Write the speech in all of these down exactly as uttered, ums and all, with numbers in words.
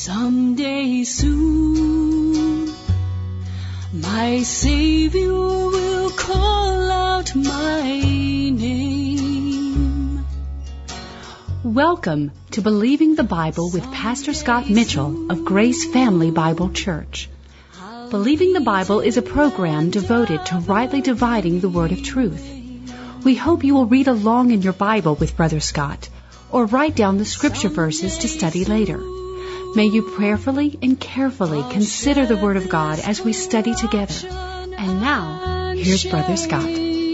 Someday soon, my Savior will call out my name. Welcome to Believing the Bible with Pastor Scott Mitchell of Grace Family Bible Church. Believing the Bible is a program devoted to rightly dividing the word of truth. We hope you will read along in your Bible with Brother Scott, or write down the scripture verses to study later. May you prayerfully and carefully consider the Word of God as we study together. And now, here's Brother Scott.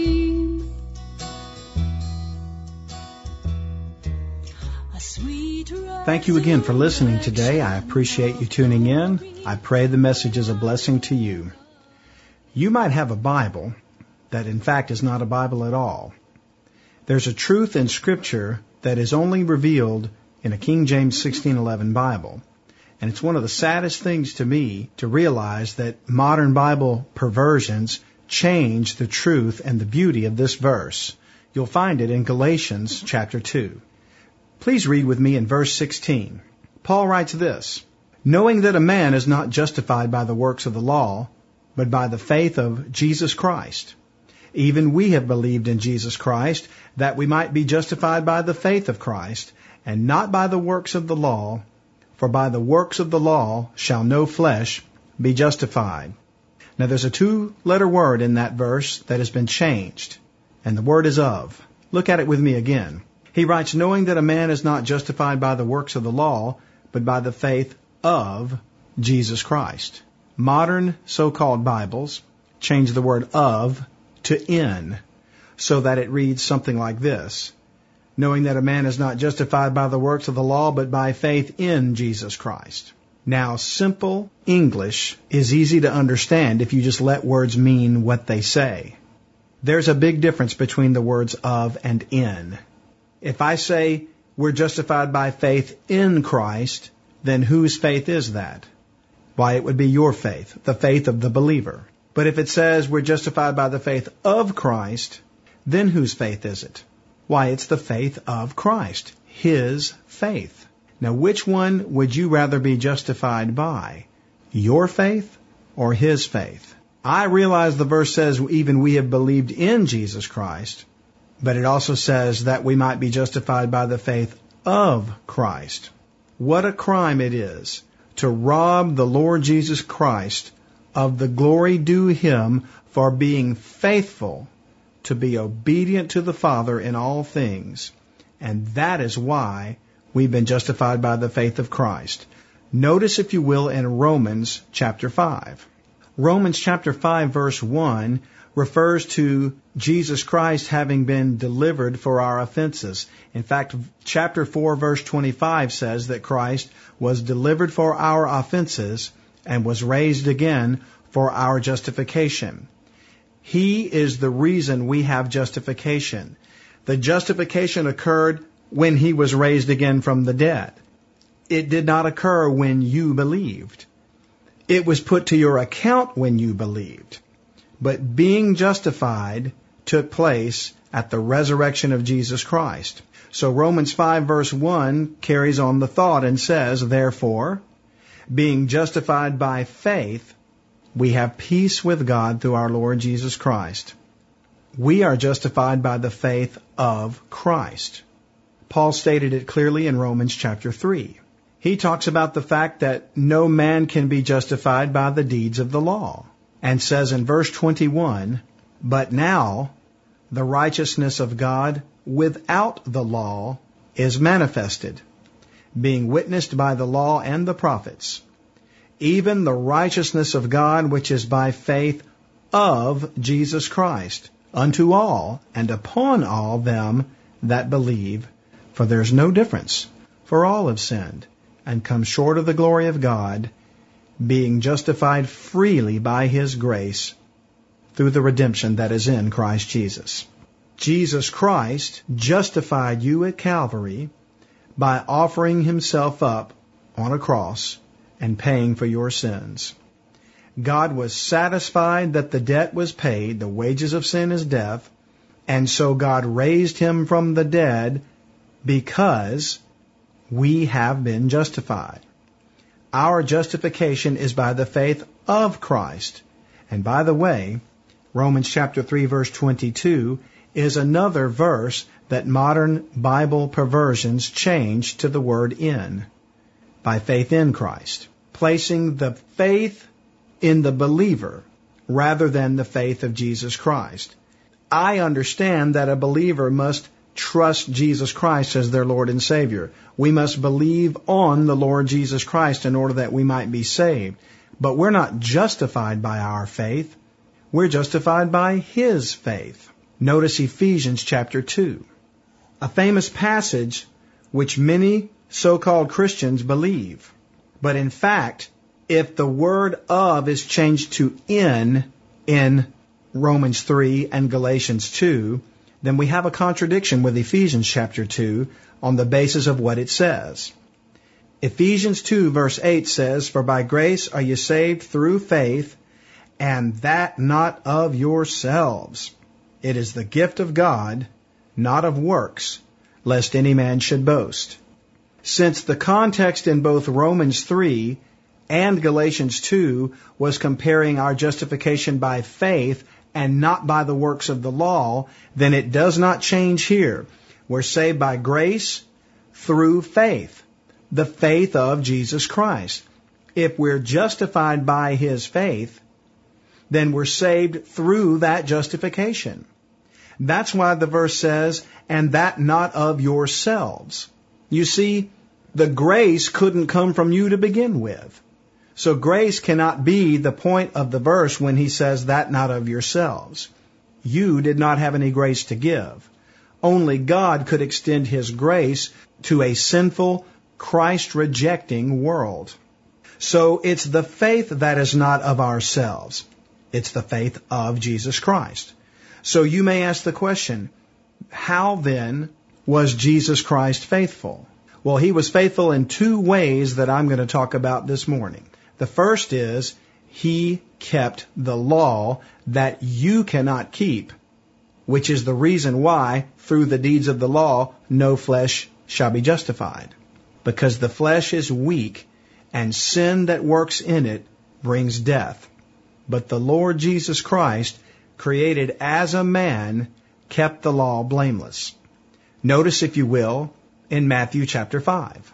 Thank you again for listening today. I appreciate you tuning in. I pray the message is a blessing to you. You might have a Bible that in fact is not a Bible at all. There's a truth in Scripture that is only revealed in a King James sixteen eleven Bible. And it's one of the saddest things to me to realize that modern Bible perversions change the truth and the beauty of this verse. You'll find it in Galatians chapter two. Please read with me in verse sixteen. Paul writes this, "Knowing that a man is not justified by the works of the law, but by the faith of Jesus Christ. Even we have believed in Jesus Christ, that we might be justified by the faith of Christ, and not by the works of the law, for by the works of the law shall no flesh be justified." Now there's a two-letter word in that verse that has been changed, and the word is of. Look at it with me again. He writes, "Knowing that a man is not justified by the works of the law, but by the faith of Jesus Christ." Modern so-called Bibles change the word of to in, so that it reads something like this. Knowing that a man is not justified by the works of the law, but by faith in Jesus Christ. Now, simple English is easy to understand if you just let words mean what they say. There's a big difference between the words of and in. If I say we're justified by faith in Christ, then whose faith is that? Why, it would be your faith, the faith of the believer. But if it says we're justified by the faith of Christ, then whose faith is it? Why, it's the faith of Christ, His faith. Now, which one would you rather be justified by? Your faith or His faith? I realize the verse says even we have believed in Jesus Christ, but it also says that we might be justified by the faith of Christ. What a crime it is to rob the Lord Jesus Christ of the glory due Him for being faithful to be obedient to the Father in all things. And that is why we've been justified by the faith of Christ. Notice, if you will, in Romans chapter five. Romans chapter five verse one refers to Jesus Christ having been delivered for our offenses. In fact, chapter four verse twenty-five says that Christ was delivered for our offenses and was raised again for our justification. He is the reason we have justification. The justification occurred when He was raised again from the dead. It did not occur when you believed. It was put to your account when you believed. But being justified took place at the resurrection of Jesus Christ. So Romans five verse one carries on the thought and says, "Therefore, being justified by faith, we have peace with God through our Lord Jesus Christ." We are justified by the faith of Christ. Paul stated it clearly in Romans chapter three. He talks about the fact that no man can be justified by the deeds of the law, and says in verse twenty-one, "But now the righteousness of God without the law is manifested, being witnessed by the law and the prophets, even the righteousness of God which is by faith of Jesus Christ, unto all and upon all them that believe. For there is no difference, for all have sinned, and come short of the glory of God, being justified freely by His grace, through the redemption that is in Christ Jesus." Jesus Christ justified you at Calvary by offering Himself up on a cross and paying for your sins. God was satisfied that the debt was paid, the wages of sin is death, and so God raised Him from the dead because we have been justified. Our justification is by the faith of Christ. And by the way, Romans chapter three verse twenty-two is another verse that modern Bible perversions change to the word in. By faith in Christ. Placing the faith in the believer rather than the faith of Jesus Christ. I understand that a believer must trust Jesus Christ as their Lord and Savior. We must believe on the Lord Jesus Christ in order that we might be saved. But we're not justified by our faith. We're justified by His faith. Notice Ephesians chapter two. A famous passage which many so-called Christians believe. But in fact, if the word of is changed to in in Romans three and Galatians two, then we have a contradiction with Ephesians chapter two on the basis of what it says. Ephesians two verse eight says, "For by grace are you saved through faith, and that not of yourselves. It is the gift of God, not of works, lest any man should boast." Since the context in both Romans three and Galatians two was comparing our justification by faith and not by the works of the law, then it does not change here. We're saved by grace through faith, the faith of Jesus Christ. If we're justified by His faith, then we're saved through that justification. That's why the verse says, "and that not of yourselves." You see, the grace couldn't come from you to begin with. So grace cannot be the point of the verse when he says, "that not of yourselves." You did not have any grace to give. Only God could extend His grace to a sinful, Christ-rejecting world. So it's the faith that is not of ourselves. It's the faith of Jesus Christ. So you may ask the question, how then was Jesus Christ faithful? Well, He was faithful in two ways that I'm going to talk about this morning. The first is He kept the law that you cannot keep, which is the reason why, through the deeds of the law, no flesh shall be justified. Because the flesh is weak, and sin that works in it brings death. But the Lord Jesus Christ, created as a man, kept the law blameless. Notice, if you will, in Matthew chapter five.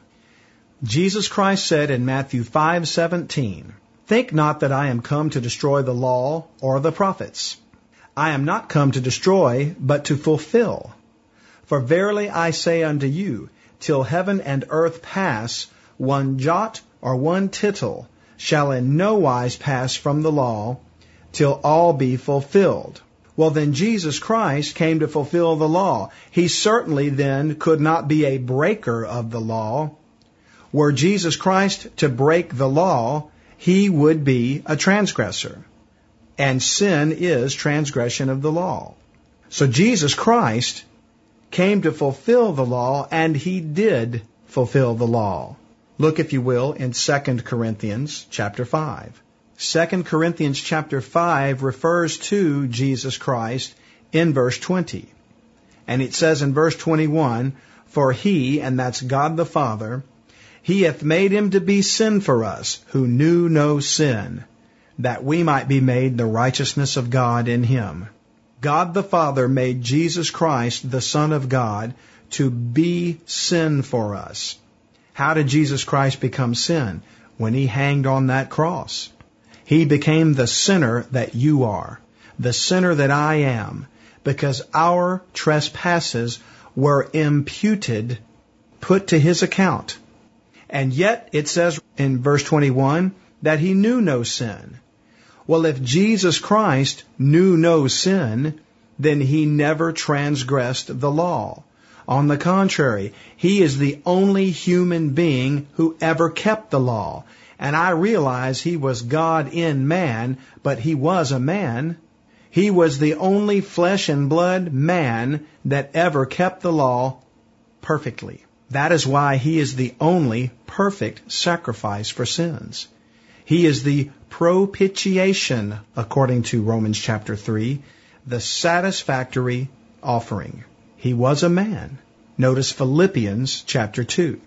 Jesus Christ said in Matthew five seventeen, "Think not that I am come to destroy the law or the prophets. I am not come to destroy, but to fulfill. For verily I say unto you, till heaven and earth pass, one jot or one tittle shall in no wise pass from the law, till all be fulfilled." Well, then Jesus Christ came to fulfill the law. He certainly then could not be a breaker of the law. Were Jesus Christ to break the law, He would be a transgressor. And sin is transgression of the law. So Jesus Christ came to fulfill the law, and He did fulfill the law. Look, if you will, in Second Corinthians chapter five. Second Corinthians chapter five refers to Jesus Christ in verse twenty. And it says in verse twenty-one, "For He," and that's God the Father, "He hath made Him to be sin for us, who knew no sin, that we might be made the righteousness of God in Him." God the Father made Jesus Christ, the Son of God, to be sin for us. How did Jesus Christ become sin? When He hanged on that cross. He became the sinner that you are, the sinner that I am, because our trespasses were imputed, put to His account. And yet it says in verse twenty-one that He knew no sin. Well, if Jesus Christ knew no sin, then He never transgressed the law. On the contrary, He is the only human being who ever kept the law. And I realize He was God in man, but He was a man. He was the only flesh and blood man that ever kept the law perfectly. That is why He is the only perfect sacrifice for sins. He is the propitiation, according to Romans chapter three, the satisfactory offering. He was a man. Notice Philippians chapter two.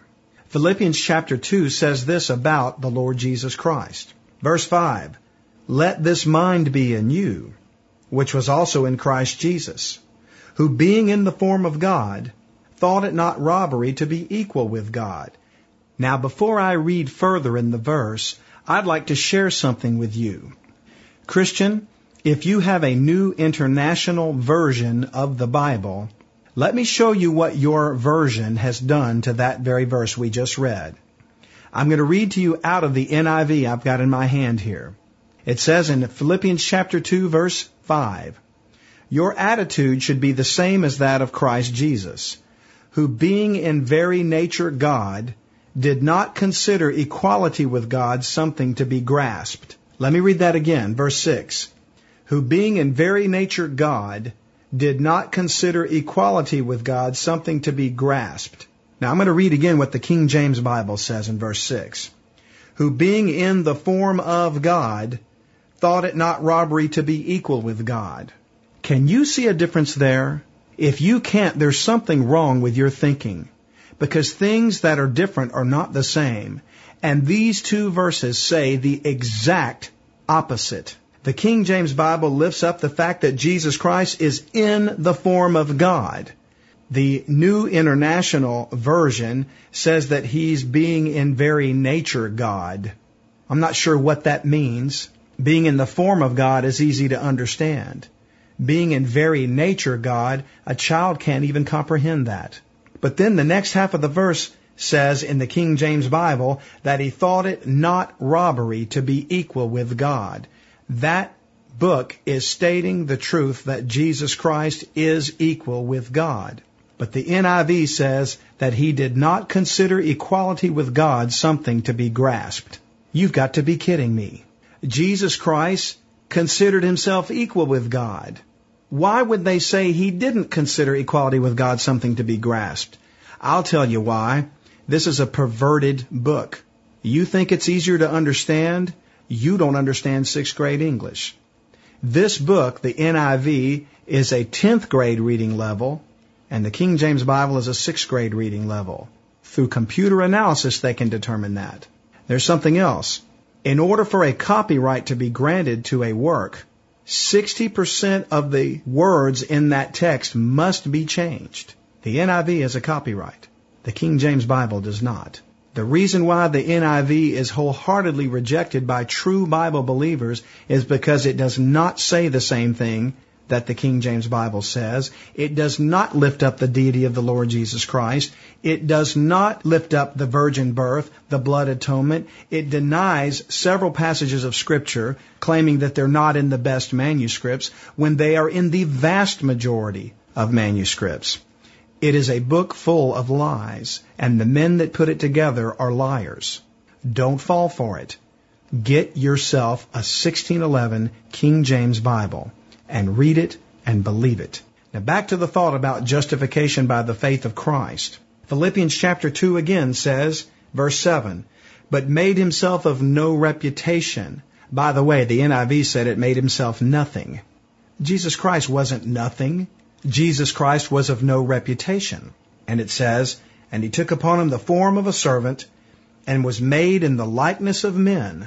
Philippians chapter two says this about the Lord Jesus Christ. Verse five, let this mind be in you, which was also in Christ Jesus, who being in the form of God, thought it not robbery to be equal with God. Now, before I read further in the verse, I'd like to share something with you. Christian, if you have a new international version of the Bible, let me show you what your version has done to that very verse we just read. I'm going to read to you out of the N I V I've got in my hand here. It says in Philippians chapter two, verse five, your attitude should be the same as that of Christ Jesus, who being in very nature God, did not consider equality with God something to be grasped. Let me read that again, verse six. Who being in very nature God, did not consider equality with God something to be grasped. Now I'm going to read again what the King James Bible says in verse six. Who being in the form of God, thought it not robbery to be equal with God. Can you see a difference there? If you can't, there's something wrong with your thinking. Because things that are different are not the same. And these two verses say the exact opposite. The King James Bible lifts up the fact that Jesus Christ is in the form of God. The New International Version says that He's being in very nature God. I'm not sure what that means. Being in the form of God is easy to understand. Being in very nature God, a child can't even comprehend that. But then the next half of the verse says in the King James Bible that He thought it not robbery to be equal with God. That book is stating the truth that Jesus Christ is equal with God. But the N I V says that He did not consider equality with God something to be grasped. You've got to be kidding me. Jesus Christ considered Himself equal with God. Why would they say He didn't consider equality with God something to be grasped? I'll tell you why. This is a perverted book. You think it's easier to understand? You don't understand sixth grade English. This book, the N I V, is a tenth grade reading level, and the King James Bible is a sixth grade reading level. Through computer analysis, they can determine that. There's something else. In order for a copyright to be granted to a work, sixty percent of the words in that text must be changed. The N I V has a copyright. The King James Bible does not. The reason why the N I V is wholeheartedly rejected by true Bible believers is because it does not say the same thing that the King James Bible says. It does not lift up the deity of the Lord Jesus Christ. It does not lift up the virgin birth, the blood atonement. It denies several passages of Scripture, claiming that they're not in the best manuscripts, when they are in the vast majority of manuscripts. It is a book full of lies, and the men that put it together are liars. Don't fall for it. Get yourself a sixteen eleven King James Bible and read it and believe it. Now back to the thought about justification by the faith of Christ. Philippians chapter two again says, verse seven, but made Himself of no reputation. By the way, the N I V said it made Himself nothing. Jesus Christ wasn't nothing. Jesus Christ was of no reputation. And it says, and He took upon Him the form of a servant, and was made in the likeness of men.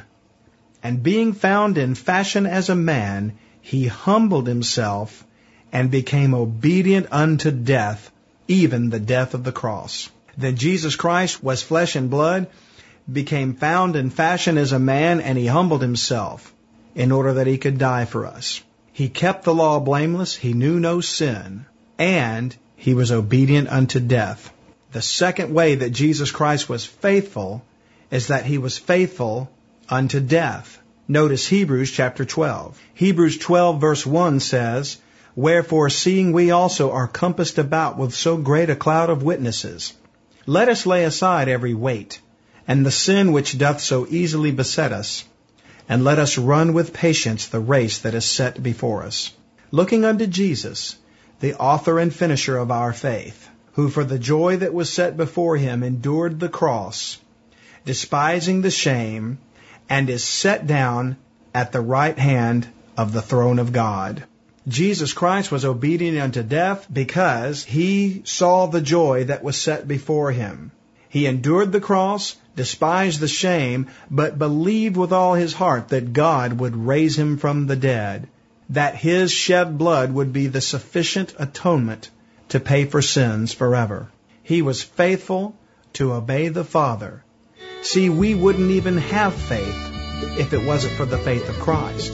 And being found in fashion as a man, He humbled Himself, and became obedient unto death, even the death of the cross. Then Jesus Christ was flesh and blood, became found in fashion as a man, and He humbled Himself in order that He could die for us. He kept the law blameless, He knew no sin, and He was obedient unto death. The second way that Jesus Christ was faithful is that He was faithful unto death. Notice Hebrews chapter twelve. Hebrews twelve verse one says, wherefore seeing we also are compassed about with so great a cloud of witnesses, let us lay aside every weight, and the sin which doth so easily beset us, and let us run with patience the race that is set before us, looking unto Jesus, the author and finisher of our faith, who for the joy that was set before Him endured the cross, despising the shame, and is set down at the right hand of the throne of God. Jesus Christ was obedient unto death because He saw the joy that was set before Him. He endured the cross, despised the shame, but believed with all his heart that God would raise him from the dead, that his shed blood would be the sufficient atonement to pay for sins forever. He was faithful to obey the Father. See, we wouldn't even have faith if it wasn't for the faith of Christ.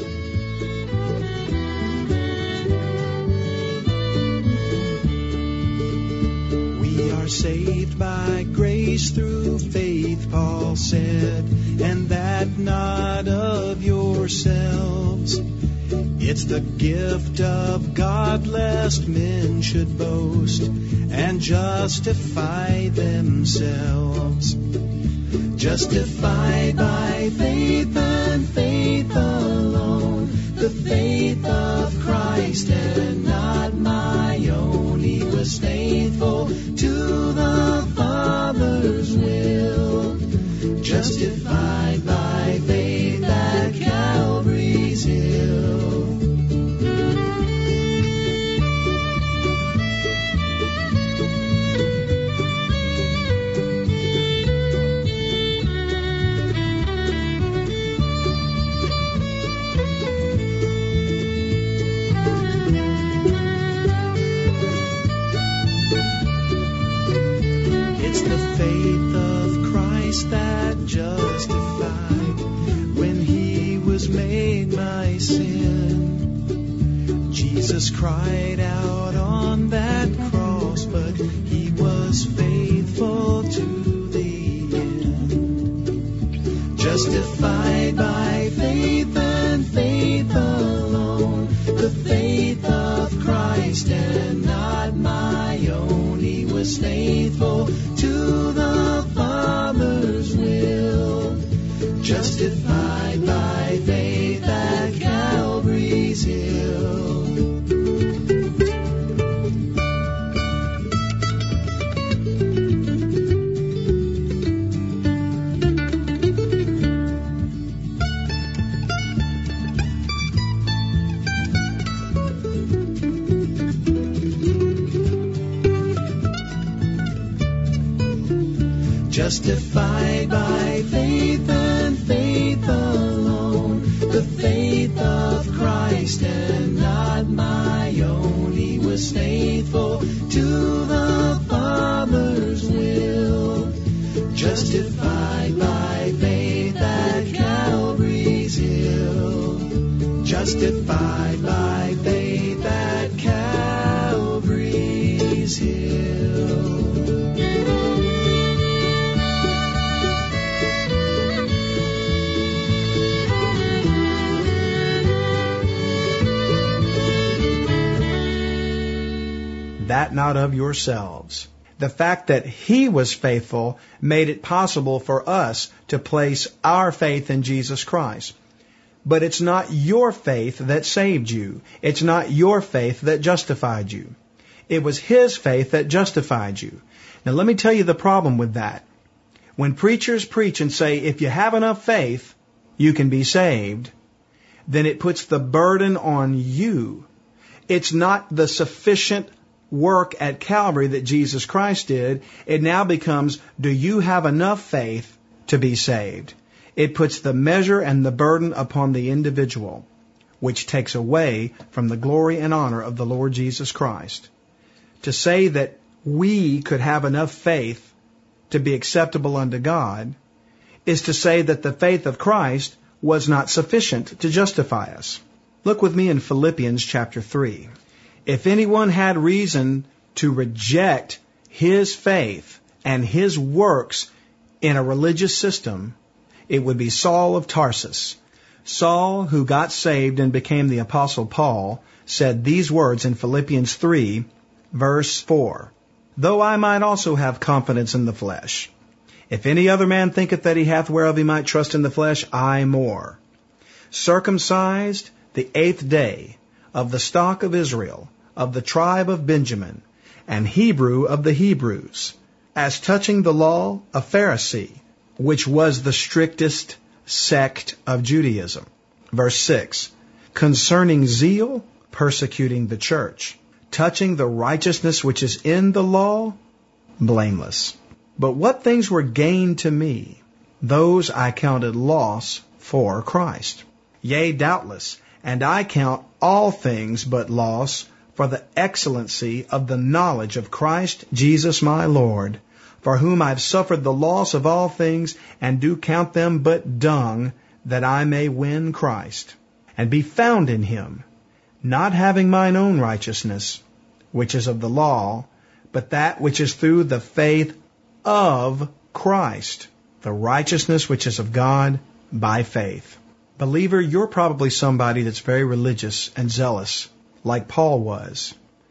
We are saved by grace through faith, Paul said, and that not of yourselves. It's the gift of God, lest men should boast and justify themselves. Justified by faith and faith alone, the faith of Christ and not my own. He was faithful to the Father's will. Justified by faith at Calvary's hill. That justified when he was made my sin. Jesus cried out on that cross, but he was faithful to the end. Justified by faith and faith alone, the faith of Christ and not my own. He was faithful to the Father's will. Justified by faith at Calvary's hill. Justified by faith and faith alone, the faith of Christ and not my own. He was faithful to the Father's will. Justified by faith at Calvary's hill. Justified by faith at Calvary's hill. That not of yourselves. The fact that he was faithful made it possible for us to place our faith in Jesus Christ. But it's not your faith that saved you. It's not your faith that justified you. It was his faith that justified you. Now let me tell you the problem with that. When preachers preach and say, if you have enough faith, you can be saved, then it puts the burden on you. It's not the sufficient work at Calvary that Jesus Christ did. It now becomes, do you have enough faith to be saved? It puts the measure and the burden upon the individual, which takes away from the glory and honor of the Lord Jesus Christ. To say that we could have enough faith to be acceptable unto God is to say that the faith of Christ was not sufficient to justify us. Look with me in Philippians chapter three. If anyone had reason to reject his faith and his works in a religious system, it would be Saul of Tarsus. Saul, who got saved and became the Apostle Paul, said these words in Philippians three, verse four. Though I might also have confidence in the flesh. If any other man thinketh that he hath whereof he might trust in the flesh, I more. Circumcised the eighth day, of the stock of Israel, of the tribe of Benjamin, and Hebrew of the Hebrews, as touching the law, a Pharisee, which was the strictest sect of Judaism. Verse six, concerning zeal, persecuting the church, touching the righteousness which is in the law, blameless. But what things were gain to me, those I counted loss for Christ. Yea, doubtless, and I count all things but loss for the excellency of the knowledge of Christ Jesus my Lord, for whom I have suffered the loss of all things, and do count them but dung, that I may win Christ, and be found in him, not having mine own righteousness, which is of the law, but that which is through the faith of Christ, the righteousness which is of God by faith. Believer, you're probably somebody that's very religious and zealous, like Paul was.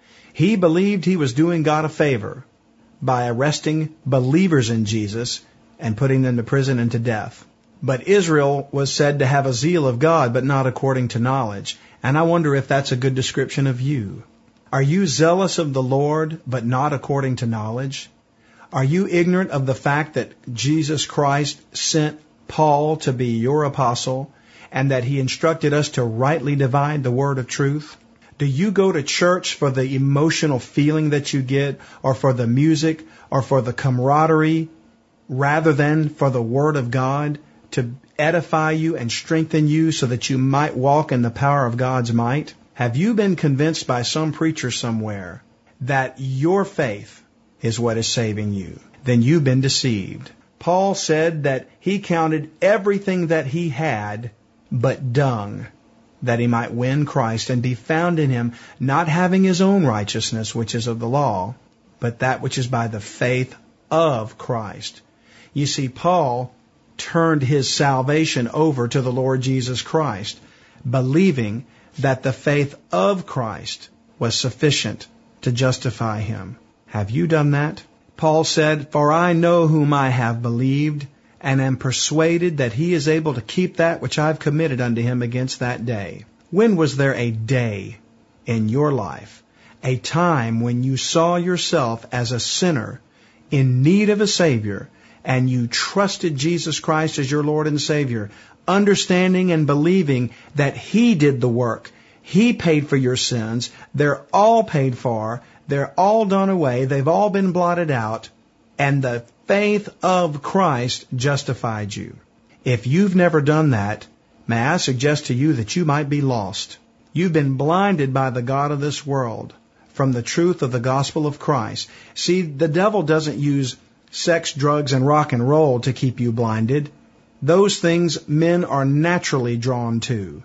He believed he was doing God a favor by arresting believers in Jesus and putting them to prison and to death. But Israel was said to have a zeal of God, but not according to knowledge. And I wonder if that's a good description of you. Are you zealous of the Lord, but not according to knowledge? Are you ignorant of the fact that Jesus Christ sent Paul to be your apostle, and that he instructed us to rightly divide the word of truth? Do you go to church for the emotional feeling that you get, or for the music, or for the camaraderie, rather than for the word of God to edify you and strengthen you so that you might walk in the power of God's might? Have you been convinced by some preacher somewhere that your faith is what is saving you? Then you've been deceived. Paul said that he counted everything that he had but dung, that he might win Christ and be found in him, not having his own righteousness, which is of the law, but that which is by the faith of Christ. You see, Paul turned his salvation over to the Lord Jesus Christ, believing that the faith of Christ was sufficient to justify him. Have you done that? Paul said, "For I know whom I have believed, and am persuaded that he is able to keep that which I have committed unto him against that day." When was there a day in your life, a time when you saw yourself as a sinner in need of a Savior, and you trusted Jesus Christ as your Lord and Savior, understanding and believing that he did the work, he paid for your sins, they're all paid for, they're all done away, they've all been blotted out, and the faith of Christ justified you? If you've never done that, may I suggest to you that you might be lost. You've been blinded by the god of this world from the truth of the gospel of Christ. See, the devil doesn't use sex, drugs, and rock and roll to keep you blinded. Those things men are naturally drawn to.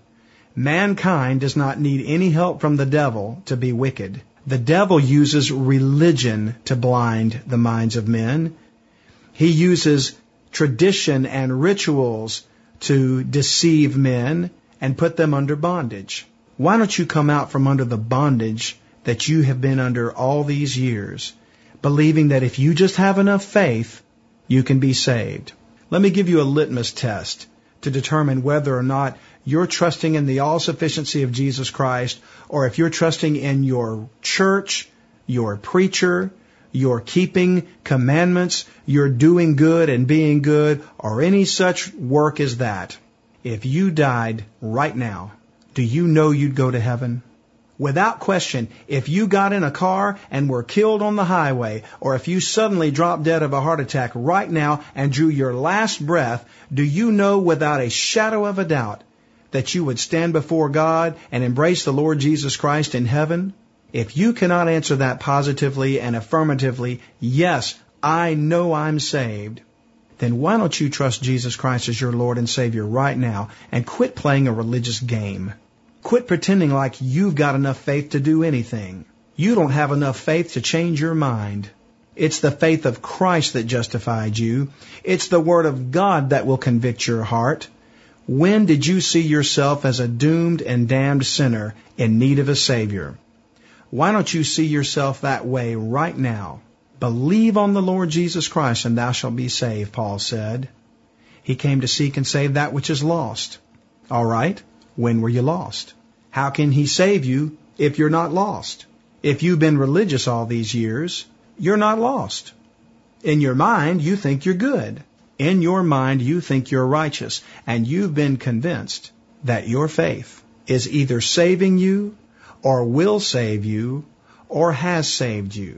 Mankind does not need any help from the devil to be wicked. The devil uses religion to blind the minds of men. He uses tradition and rituals to deceive men and put them under bondage. Why don't you come out from under the bondage that you have been under all these years, believing that if you just have enough faith, you can be saved? Let me give you a litmus test to determine whether or not you're trusting in the all-sufficiency of Jesus Christ, or if you're trusting in your church, your preacher, your keeping commandments, your doing good and being good, or any such work as that. If you died right now, do you know you'd go to heaven? Without question, if you got in a car and were killed on the highway, or if you suddenly dropped dead of a heart attack right now and drew your last breath, do you know without a shadow of a doubt that you would stand before God and embrace the Lord Jesus Christ in heaven? If you cannot answer that positively and affirmatively, yes, I know I'm saved, then why don't you trust Jesus Christ as your Lord and Savior right now and quit playing a religious game? Quit pretending like you've got enough faith to do anything. You don't have enough faith to change your mind. It's the faith of Christ that justified you. It's the Word of God that will convict your heart. When did you see yourself as a doomed and damned sinner in need of a Savior? Why don't you see yourself that way right now? Believe on the Lord Jesus Christ and thou shalt be saved, Paul said. He came to seek and save that which is lost. All right, when were you lost? How can he save you if you're not lost? If you've been religious all these years, you're not lost. In your mind, you think you're good. In your mind, you think you're righteous. And you've been convinced that your faith is either saving you, or will save you, or has saved you.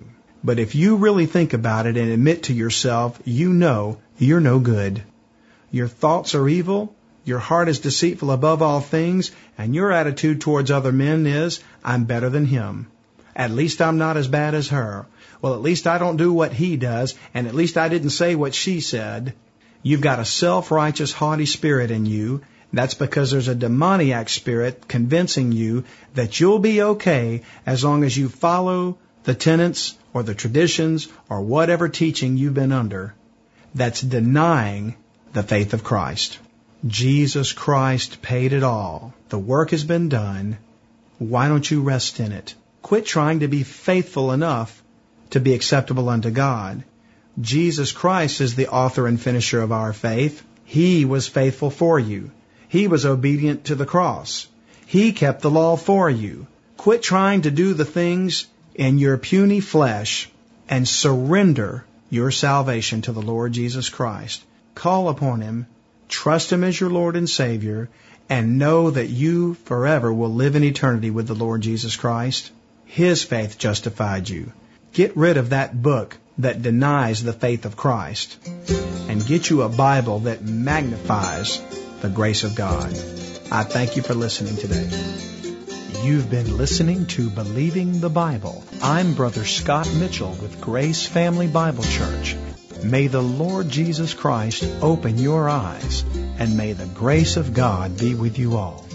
But if you really think about it and admit to yourself, you know you're no good. Your thoughts are evil, your heart is deceitful above all things, and your attitude towards other men is, I'm better than him. At least I'm not as bad as her. Well, at least I don't do what he does, and at least I didn't say what she said. You've got a self-righteous, haughty spirit in you. That's because there's a demoniac spirit convincing you that you'll be okay as long as you follow the tenets or the traditions or whatever teaching you've been under. That's denying the faith of Christ. Jesus Christ paid it all. The work has been done. Why don't you rest in it? Quit trying to be faithful enough to be acceptable unto God. Jesus Christ is the author and finisher of our faith. He was faithful for you. He was obedient to the cross. He kept the law for you. Quit trying to do the things in your puny flesh and surrender your salvation to the Lord Jesus Christ. Call upon Him, trust Him as your Lord and Savior, and know that you forever will live in eternity with the Lord Jesus Christ. His faith justified you. Get rid of that book that denies the faith of Christ and get you a Bible that magnifies the grace of God. I thank you for listening today. You've been listening to Believing the Bible. I'm Brother Scott Mitchell with Grace Family Bible Church. May the Lord Jesus Christ open your eyes, and may the grace of God be with you all.